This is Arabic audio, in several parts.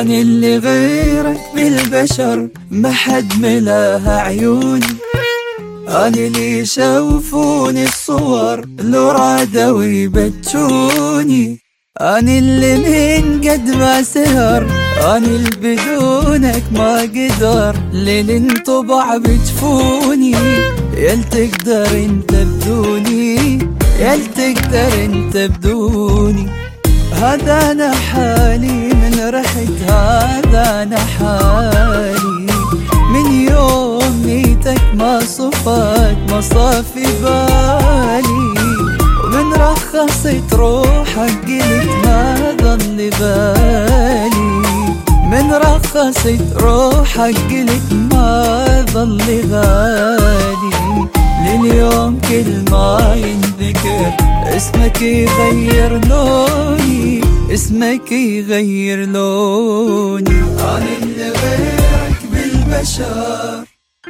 أنا اللي غيرك بالبشر ما حد ملاها عيوني، أنا اللي يشوفوني الصور لو رادوا يبتشوني، أنا اللي من قد ما سهر، أنا اللي بدونك ما قدر ليل انطبع بجفوني، يل تقدر انت بدوني، يل تقدر انت بدوني. هذا أنا حالي من رحت، هذا أنا حالي من يوم نيتك ما صفت ما صافي بالي، ومن رخصت روحك قلت ما ظل بالي، من رخصت روحك قلت ما ظل غالي. لليوم كل ما ينذكر اسمك يغير لوني، اسمك يغير لوني. أنا اللي غيرك بالبشر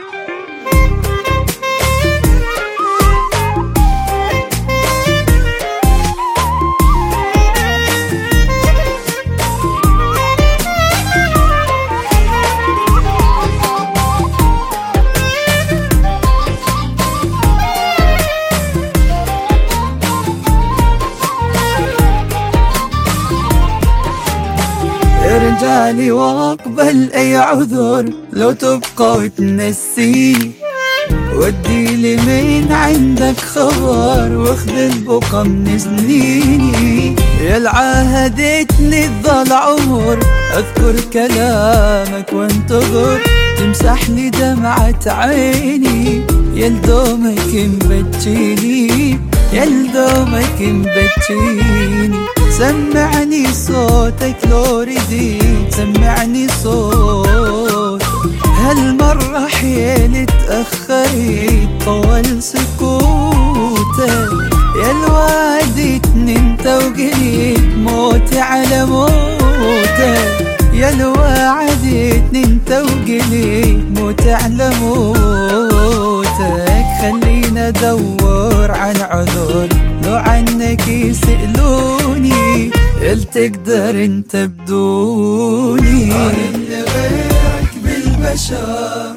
رجالي واقبل اي عذر لو تبقى وتنسيني، ودي لي من عندك خبر واخذ البقى من سنيني، يا عاهدتني تظل عمر اذكر كلامك وانتظر تمسح لي دمعة عيني، يا لدومك مبتشيني، يا لدومك مبتشيني. سمعني صوتك لو رديت، سمعني صوت هالمرة حيل تأخرت طول سكوتك، يا الوعدتني انت وقلت موتي على موتك، يا الوعدتني انت وقلت موتي على موتك. خلينا ادور عن عذر لو عنك يسألوني، يل تقدر انت بدوني. أنا اللي غيرك بالبشر